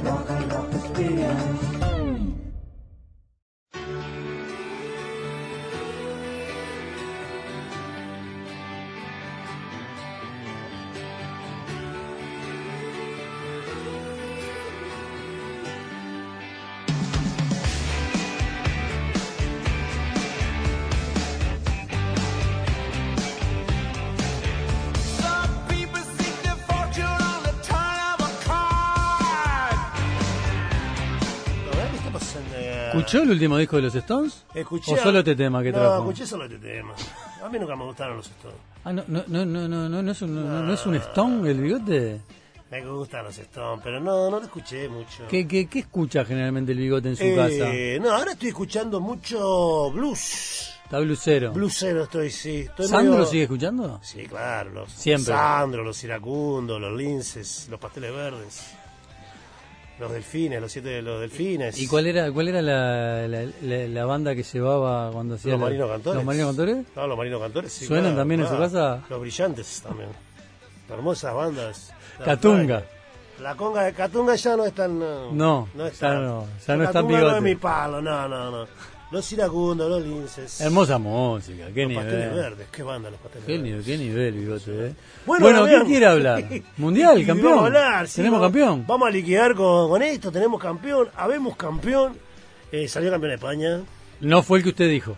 Rock and Rock Experience. ¿Escuchó el último disco de los Stones? Escuché. ¿O solo este tema que trajo? No, escuché solo este tema. A mí nunca me gustaron los Stones. Ah, no es un Stone el bigote. Me gustan los Stones, pero no lo escuché mucho. ¿Qué escucha generalmente el bigote en su casa? No, ahora estoy escuchando mucho blues. Está blusero. Blusero estoy, sí. Estoy ¿Sandro medio... sigue escuchando? Sí, claro. Siempre. Sandro, los iracundos, los linces, los pasteles verdes. Los delfines, los 7 de los delfines. ¿Y cuál era la banda que llevaba cuando hacía los Marinos Cantores? ¿Los Marinos Cantores? No, los Marinos Cantores, sí. ¿Suenan claro, también claro. en su casa? Los Brillantes también. Hermosas bandas. Catunga. La conga de Catunga ya no es tan... No es ya tan, no está Catunga bigote. no es mi palo, no. Los iracundos, los linces. Hermosa música, qué los nivel. pasteles verdes, qué banda los pasteles verdes. Qué nivel, bigote, Bueno, ¿qué quiere hablar? ¿Mundial, campeón? Vamos a hablar, sí, ¿Tenemos campeón? Vamos a liquidar con esto, tenemos campeón, habemos campeón. Salió campeón de España. No fue el que usted dijo.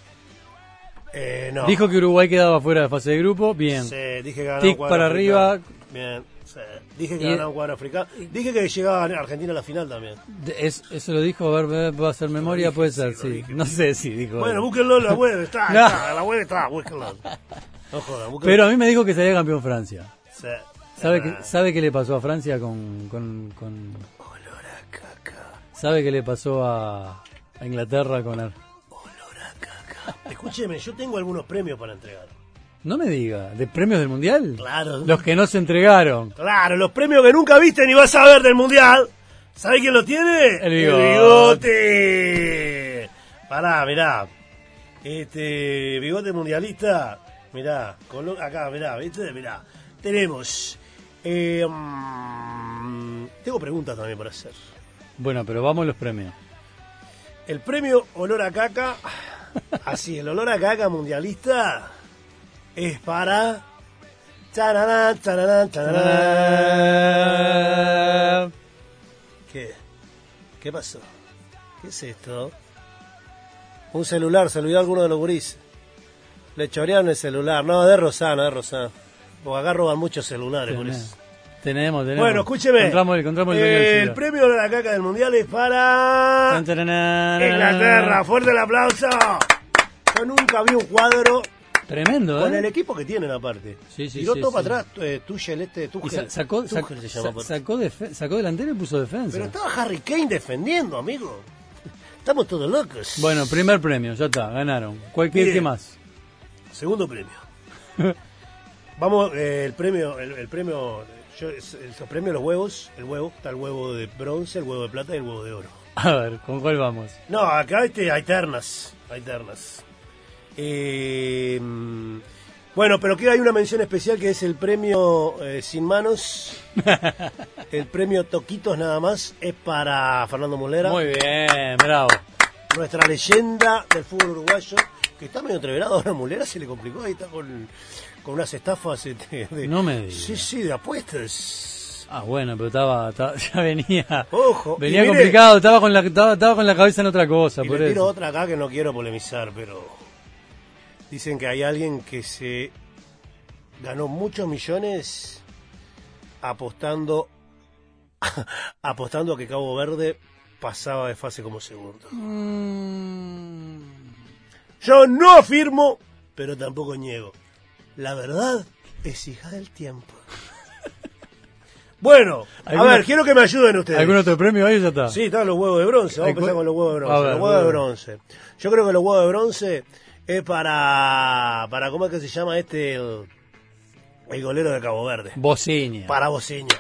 No. Dijo que Uruguay quedaba fuera de fase de grupo, bien. Sí, dije que ganaba Tic un cuadro para africano. arriba. Bien. Sí. Dije que ganaba un cuadro africano. Dije que llegaba a Argentina a la final también. Eso lo dijo, a ver, va a ser memoria, dije, puede sí, ser, lo sí. dije. No sé si dijo. Bueno, búsquenlo, la web está, No. está, la web está, búsquenlo. No jodan, búsquenlo. Pero a mí me dijo que salía campeón Francia. Sí. ¿Sabe qué le pasó a Francia con... Olor a caca. ¿Sabe qué le pasó a Inglaterra con... Olor a caca. Escúcheme, yo tengo algunos premios para entregar. No me diga, ¿de premios del Mundial? Claro. Los que no se entregaron. Claro, los premios que nunca viste ni vas a ver del Mundial. ¿Sabe quién lo tiene? El bigote. Bigote. Pará, mirá. Bigote mundialista. Mirá, acá, mirá, ¿viste? Mirá. Tenemos. Tengo preguntas también para hacer. Bueno, pero vamos a los premios. El premio Olor a Caca. Así, el Olor a Caca mundialista es para. Tararán, tararán, tararán. ¿Qué pasó? ¿Qué es esto? Un celular, se olvidó alguno de los gurises. Le chorearon el celular. No, de Rosana. Porque acá roban muchos celulares, por eso. Tenemos. Bueno, escúcheme. Encontramos el dueño del el premio de la caca del mundial es para Inglaterra. Fuerte el aplauso. Yo nunca vi un cuadro tremendo, con el equipo que tienen aparte. Sí, Tiró todo sí. para atrás. Tuchel, Tuchel. Sacó delantero y puso defensa. Pero estaba Harry Kane defendiendo, amigo. Estamos todos locos. Bueno, primer premio, ya está, ganaron. ¿Qué más? Segundo premio. Vamos, el premio, los premios, los huevos, está el huevo de bronce, el huevo de plata y el huevo de oro. A ver, ¿con cuál vamos? No, acá hay ternas. Bueno, pero que hay una mención especial que es el premio Sin Manos. El premio Toquitos nada más es para Fernando Muslera. Muy bien, bravo. Nuestra leyenda del fútbol uruguayo, que está medio entreverado ahora. Muslera se le complicó, ahí está con unas estafas no me digas. Sí, de apuestas. Ah, bueno, pero ya venía. Ojo, venía mire, complicado, estaba con la cabeza en otra cosa, y por le tiro eso. otra acá que no quiero polemizar, pero dicen que hay alguien que se ganó muchos millones apostando a que Cabo Verde pasaba de fase como segundo. Yo no afirmo, pero tampoco niego. La verdad es hija del tiempo. Bueno, a ver, quiero que me ayuden ustedes. ¿Algún otro premio ahí ya está? Sí, están los huevos de bronce. Vamos a empezar con los huevos de bronce. Ver, los huevos de bronce. Yo creo que los huevos de bronce es para ¿cómo es que se llama el golero de Cabo Verde? Bociña. Para Bociña.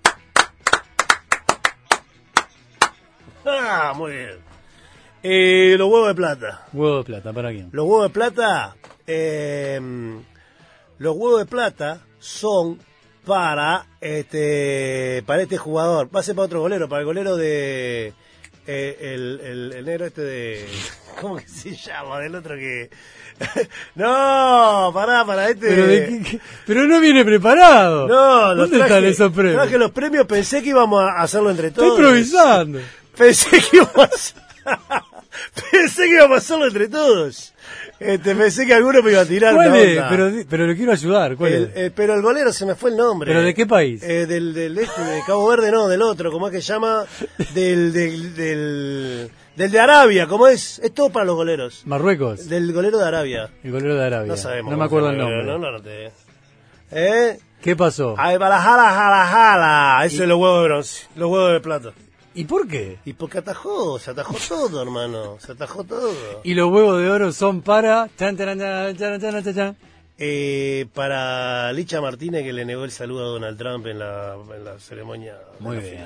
Muy bien. Los huevos de plata. Huevo de plata, ¿para quién? Los huevos de plata. Los huevos de plata son para este jugador. Va a ser para otro golero, para el golero de el negro este de ¿cómo que se llama? Del otro que no, para este pero no viene preparado. No, ¿dónde están esos premios? No, que los premios pensé que íbamos a hacerlo entre todos. Estoy improvisando. Pensé que íbamos a hacerlo entre todos. Pensé que alguno me iba a tirar. ¿Cuál es? Pero le quiero ayudar. ¿Cuál es? Pero el golero se me fue el nombre. ¿Pero de qué país? Del de Cabo Verde, no, del otro, ¿cómo es que se llama? Del de Arabia, ¿cómo es? Es todo para los goleros. Marruecos. Del golero de Arabia. El golero de Arabia. No sabemos. No me acuerdo el nombre. No, no. ¿Qué pasó? Ay, jala. Eso es los huevos de bronce, los huevos de plata. ¿Y por qué? Y porque se atajó todo, hermano. Se atajó todo. Y los huevos de oro son para... Chan. Para Licha Martínez, que le negó el saludo a Donald Trump en la ceremonia. Muy bien.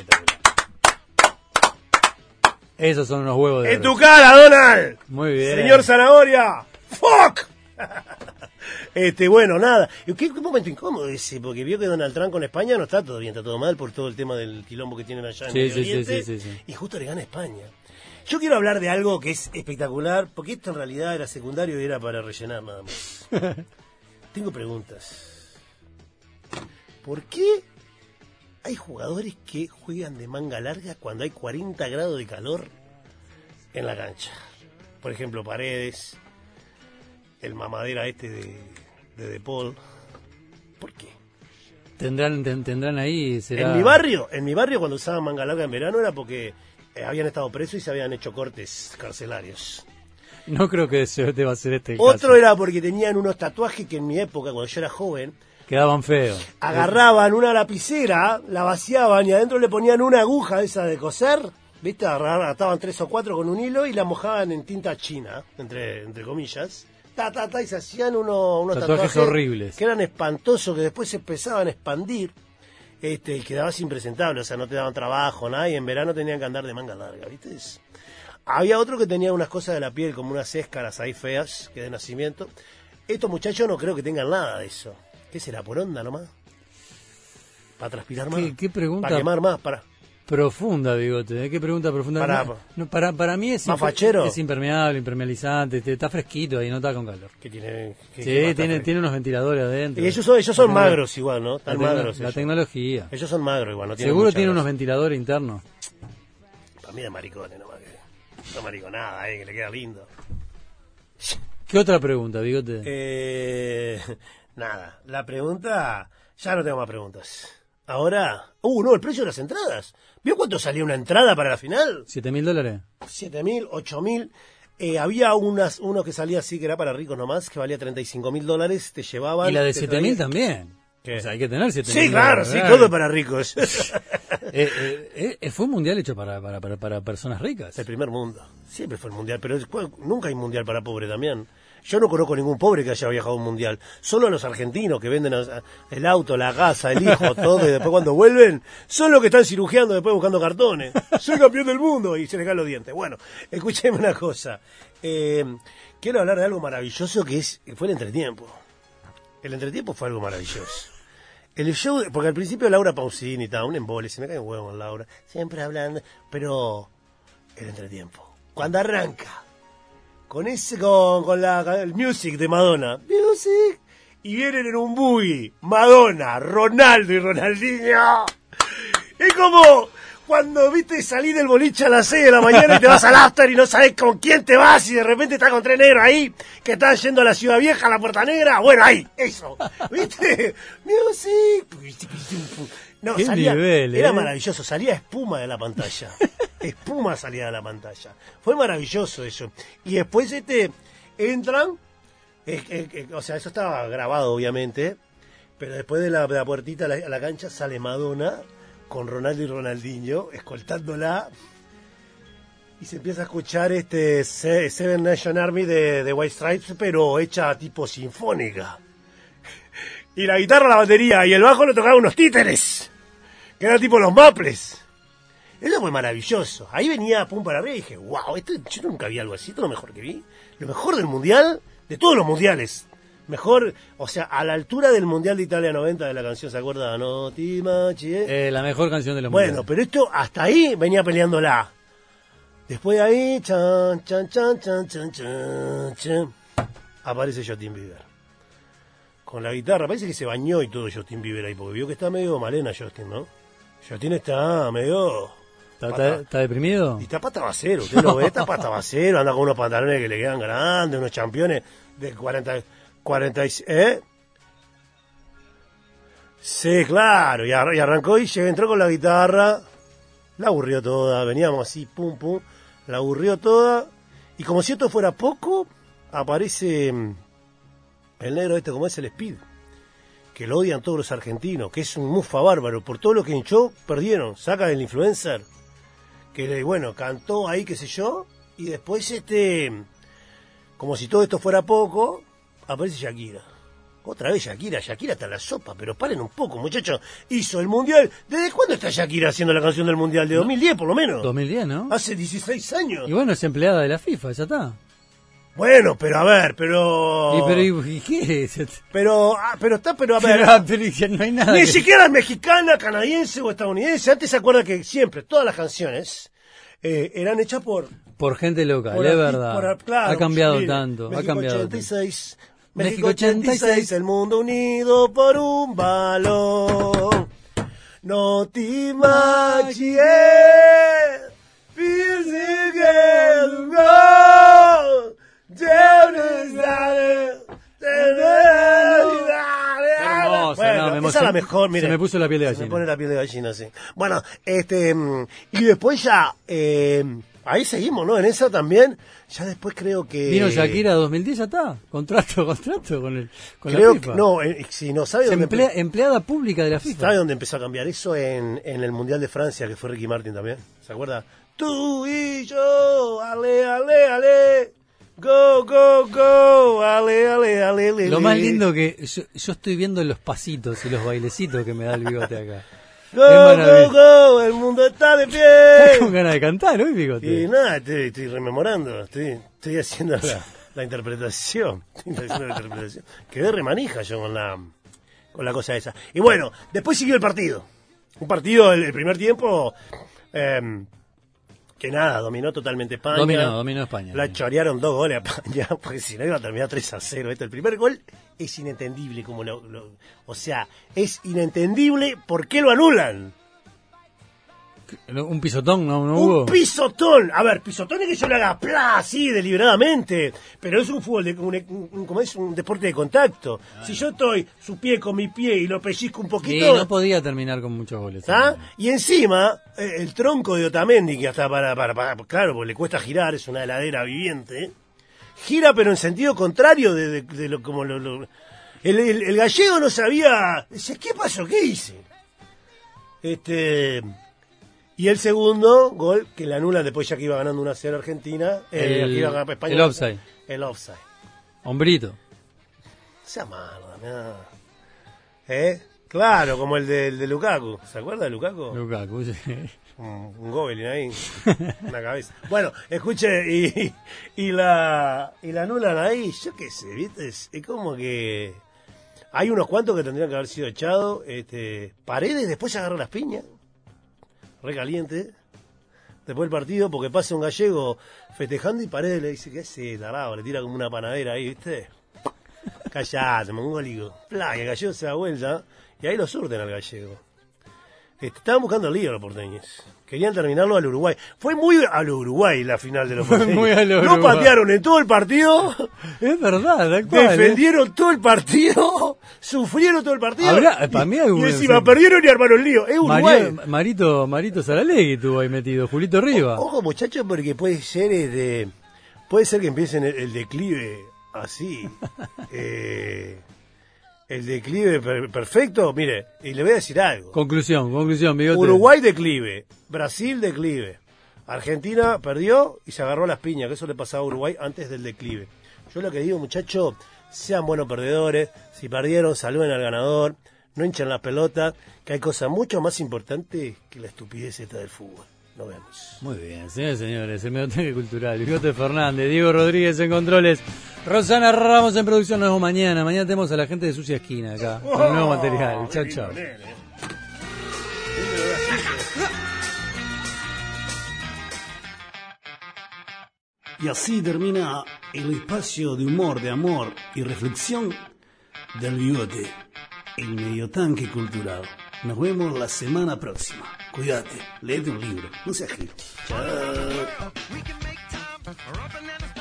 Esos son unos huevos de oro. ¡En tu cara, Donald! Muy bien. ¡Señor Zanahoria! ¡Fuck! Bueno, nada. ¿Qué momento incómodo ese? Porque vio que Donald Trump con España no está todo bien, está todo mal por todo el tema del quilombo que tienen allá en Medio Oriente. Sí. Y justo le gana España. Yo quiero hablar de algo que es espectacular, porque esto en realidad era secundario y era para rellenar nada más. Tengo preguntas. ¿Por qué hay jugadores que juegan de manga larga cuando hay 40 grados de calor en la cancha? Por ejemplo, Paredes, el mamadera de Paul. ¿Por qué? Tendrán ahí, será... En mi barrio cuando usaban manga larga en verano era porque habían estado presos y se habían hecho cortes carcelarios. No creo que deba ser este el Otro caso. era porque tenían unos tatuajes que en mi época, cuando yo era joven, quedaban feos. agarraban una lapicera, la vaciaban y adentro le ponían una aguja esa de coser, ¿viste? Ataban 3 o 4 con un hilo y la mojaban en tinta china, entre comillas. Y se hacían unos tatuajes horribles que eran espantosos, que después se empezaban a expandir y quedabas impresentable, o sea, no te daban trabajo, nada, y en verano tenían que andar de manga larga, ¿viste? Había otro que tenía unas cosas de la piel, como unas éscaras ahí feas, que de nacimiento. Estos muchachos no creo que tengan nada de eso. ¿Qué será? ¿Por onda nomás? ¿Para transpirar más? ¿Qué pregunta? ¿Para quemar más? ¿Para? Profunda, Bigote, ¿qué pregunta profunda? Para mí es impermeable, impermeabilizante, está fresquito ahí, no está con calor. Tiene unos ventiladores adentro. Y ellos son magros igual, ¿no? Están magros. La tecnología. Ellos son magros igual, no tienen seguro tiene unos ventiladores internos. Para mí de maricones nomás, no mariconada, que le queda lindo. ¿Qué otra pregunta, Bigote? Nada, la pregunta, ya no tengo más preguntas. Ahora, no, el precio de las entradas. ¿Vio cuánto salía una entrada para la final? $7.000. 7.000, 8.000. Había uno que salía así, que era para ricos nomás, que valía $35.000, te llevaban... Y la de 7.000 también. ¿Qué? O sea, hay que tener 7.000. Sí, claro, sí, todo para ricos. Fue un mundial hecho para personas ricas. El primer mundo. Siempre fue el mundial, pero nunca hay mundial para pobre también. Yo no conozco ningún pobre que haya viajado a un mundial. Solo los argentinos que venden el auto, la casa, el hijo, todo, y después cuando vuelven, son los que están cirugiando después buscando cartones. Soy campeón del mundo y se les caen los dientes. Bueno, escúcheme una cosa. Quiero hablar de algo maravilloso que fue el entretiempo. El entretiempo fue algo maravilloso. El show, porque al principio Laura Pausini estaba un embole, se me cae un huevo con Laura, siempre hablando, pero el entretiempo. Cuando arranca, con el music de Madonna, music, y vienen en un buggy, Madonna, Ronaldo y Ronaldinho. Es como cuando, viste, salí del boliche a las 6 de la mañana y te vas al after y no sabes con quién te vas y de repente estás con 3 negros ahí que están yendo a la Ciudad Vieja, a la Puerta Negra. Bueno, ahí, eso, viste, music. No, qué salía, nivel, era maravilloso, salía espuma de la pantalla. Espuma salía de la pantalla. Fue maravilloso eso. Y después entran, o sea, eso estaba grabado obviamente, pero después de la puertita a la cancha sale Madonna con Ronaldo y Ronaldinho escoltándola y se empieza a escuchar Seven Nation Army de White Stripes, pero hecha tipo sinfónica. Y la guitarra, la batería y el bajo lo tocaban unos títeres, que eran tipo los Maples. Eso fue maravilloso. Ahí venía pum para arriba y dije, wow, yo nunca vi algo así, esto es lo mejor que vi. Lo mejor del mundial, de todos los mundiales. Mejor, o sea, a la altura del Mundial de Italia 90 de la canción, ¿se acuerda? No ti machi, la mejor canción de los mundiales. Bueno, pero esto hasta ahí venía peleándola. Después de ahí, chan, chan, chan, chan, chan, chan, chan, aparece Justin Bieber. Con la guitarra, parece que se bañó y todo Justin Bieber ahí, porque vio que está medio malena Justin, ¿no? Justin está medio... ¿Está deprimido? Y está patabacero, usted lo ve, está patabacero, anda con unos pantalones que le quedan grandes, unos championes de 40 ¿eh? Sí, claro, y arrancó y entró con la guitarra, la aburrió toda, veníamos así, pum, pum, la aburrió toda, y como si esto fuera poco, aparece el negro este, como es el Speed, que lo odian todos los argentinos, que es un mufa bárbaro, por todo lo que hinchó, perdieron, saca del influencer, que bueno, cantó ahí, qué sé yo, y después como si todo esto fuera poco, aparece Shakira. Otra vez Shakira está en la sopa, pero paren un poco, muchachos. Hizo el Mundial. ¿Desde cuándo está Shakira haciendo la canción del Mundial? De 2010, por lo menos. 2010, ¿no? Hace 16 años. Y bueno, es empleada de la FIFA, ya está. Bueno, pero a ver, pero... ¿Y qué es? Pero a ver... Pero no hay nada. Ni siquiera es mexicana, canadiense o estadounidense. Antes se acuerda que siempre, todas las canciones eran hechas por gente local, es verdad. Claro, ha cambiado mire, tanto. México ha cambiado 86... México 86, el mundo unido por un balón. No te imagies, bueno, esa es la mejor, mire. Se me puso la piel de gallina. Se me pone la piel de gallina, sí. Bueno, y después ya, ahí seguimos, ¿no? En eso también, ya después creo que... Vino Shakira 2010, ya está. Contrato con creo la FIFA. Que, no, si no sabe dónde... empleada pública de la FIFA. ¿Sabe dónde empezó a cambiar eso? En el Mundial de Francia, que fue Ricky Martin también. ¿Se acuerda? Tú y yo, ale, ale, ale. Go, go, go, ale, ale, ale, ale. Lo más lindo que yo estoy viendo los pasitos y los bailecitos que me da el bigote acá. Go, go, go, el mundo está de pie. Estás con ganas de cantar hoy, bigote. Y nada, estoy rememorando, estoy haciendo la interpretación. Quedé remanija yo con la cosa esa. Y bueno, después siguió el partido. Un partido, el primer tiempo... que nada, dominó totalmente España. Dominó España. La chorearon 2 goles a España, porque si no iba a terminar 3-0. El primer gol es inentendible, como o sea, es inentendible por qué lo anulan. ¿Un pisotón no hubo? ¡Un pisotón! A ver, pisotón es que yo lo haga así, deliberadamente. Pero es un fútbol, como es un deporte de contacto. Si yo estoy su pie con mi pie y lo pellizco un poquito... Sí, no podía terminar con muchos goles. ¿Ah? Y encima, el tronco de Otamendi, que hasta claro, porque le cuesta girar, es una heladera viviente. Gira, pero en sentido contrario de lo como el gallego no sabía... Dice, ¿qué pasó? ¿Qué hice? Y el segundo gol, que le anulan después ya que iba ganando 1-0 Argentina. El offside. El offside. Hombrito. Sea malo, Damián. Claro, como el de Lukaku. ¿Se acuerda de Lukaku? Lukaku, sí. Un goblin ahí, una cabeza. Bueno, escuche, y la anulan ahí, yo qué sé, ¿viste? Es como que hay unos cuantos que tendrían que haber sido echados. Paredes después se agarró las piñas. Recaliente, después del partido, porque pasa un gallego festejando y Paredes le dice, ¿qué es tarado? Le tira como una panadera ahí, ¿viste? Callate, mongólico. Y el gallego se da vuelta y ahí lo surten al gallego. Estaban buscando el lío los porteños. Querían terminarlo al Uruguay. Fue muy al Uruguay la final de los porteños. No patearon en todo el partido. Es verdad, tal cual, defendieron todo el partido. Sufrieron todo el partido. Para mí y encima perdieron y armaron lío. Es Uruguay. Marito Saralegui estuvo ahí metido. Julito Rivas. Ojo, muchachos, porque puede ser que empiecen el declive así. El declive perfecto, mire, y le voy a decir algo. Conclusión, bigote. Uruguay declive, Brasil declive, Argentina perdió y se agarró las piñas, que eso le pasaba a Uruguay antes del declive. Yo lo que digo, muchachos, sean buenos perdedores, si perdieron, saluden al ganador, no hinchen las pelotas, que hay cosas mucho más importantes que la estupidez esta del fútbol. Nos vemos. Muy bien, señores y señores, el Mediotanque Cultural, Bigote Fernández, Diego Rodríguez en controles, Rosana Ramos en producción. Nos vemos mañana. Mañana tenemos a la gente de Sucia Esquina acá, con el nuevo material. Chao, chao. Y así termina el espacio de humor, de amor y reflexión del Bigote, el Mediotanque Cultural. Nos vemos la semana próxima. Cuídate, léete un libro, no seas gil. Chao.